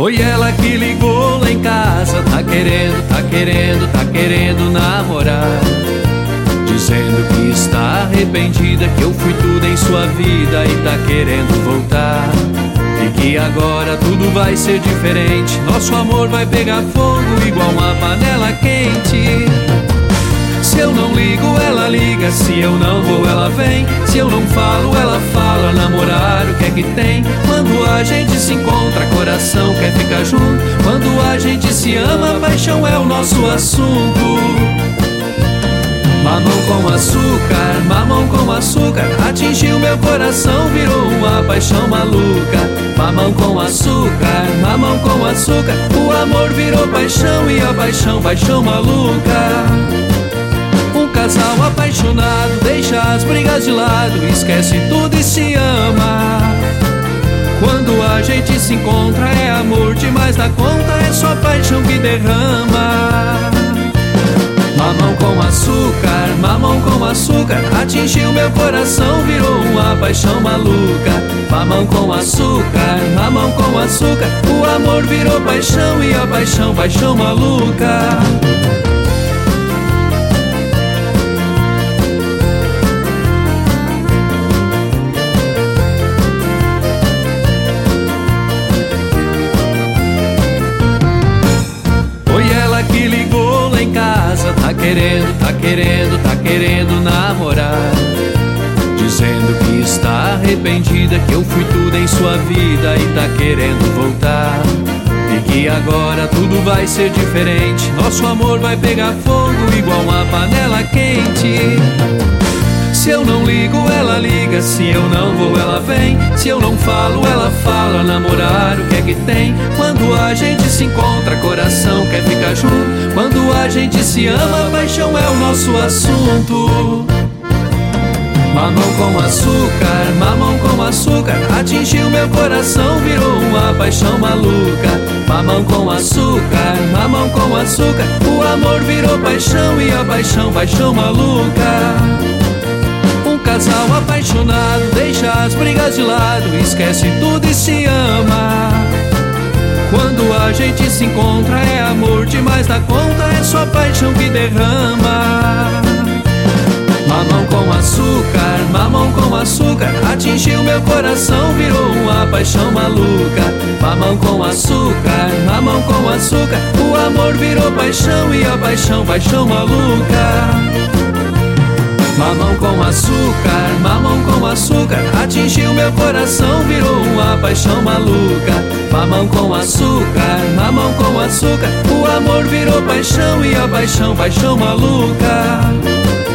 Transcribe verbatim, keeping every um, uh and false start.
Foi ela que ligou lá em casa, tá querendo, tá querendo, tá querendo namorar, dizendo que está arrependida, que eu fui tudo em sua vida e tá querendo voltar, e que agora tudo vai ser diferente, nosso amor vai pegar fogo igual uma panela quente. Se eu não ligo, ela liga, se eu não vou, ela vem, se eu não falo, ela fala, namorar o que é que tem? Quando a gente se encontra, coração quer ficar junto, quando a gente se ama, paixão é o nosso assunto. Mamão com açúcar, mamão com açúcar, atingiu meu coração, virou uma paixão maluca. Mamão com açúcar, mamão com açúcar, o amor virou paixão e a paixão, paixão maluca. Um casal apaixonado deixa as brigas de lado, esquece tudo e se ama. Quando a gente se encontra é amor demais da conta, é só paixão que derrama. Mamão com açúcar, mamão com açúcar, atingiu meu coração, virou uma paixão maluca. Mamão com açúcar, mamão com açúcar, o amor virou paixão e a paixão, paixão maluca. Que ligou lá em casa, tá querendo, tá querendo, tá querendo namorar, dizendo que está arrependida, que eu fui tudo em sua vida e tá querendo voltar, e que agora tudo vai ser diferente, nosso amor vai pegar fogo igual uma panela quente. Se eu não ligo, ela liga, se eu não vou, ela vem, se eu não falo, ela fala, namorar o que é que tem? Quando a gente se encontra, coração quer ficar junto, quando a gente se ama, paixão é o nosso assunto. Mamão com açúcar, mamão com açúcar, atingiu meu coração, virou uma paixão maluca. Mamão com açúcar, mamão com açúcar, o amor virou paixão e a paixão, paixão maluca. Um casal apaixonado deixa as brigas de lado, esquece tudo e se ama. Quando a gente se encontra é amor demais da conta, é só paixão que derrama. Mamão com açúcar, mamão com açúcar, atingiu meu coração, virou uma paixão maluca. Mamão com açúcar, mamão com açúcar, o amor virou paixão e a paixão, paixão maluca. Mamão com açúcar, mamão com açúcar, atingiu meu coração, virou uma paixão maluca. Mamão com açúcar, mamão com açúcar, o amor virou paixão e a paixão, paixão maluca.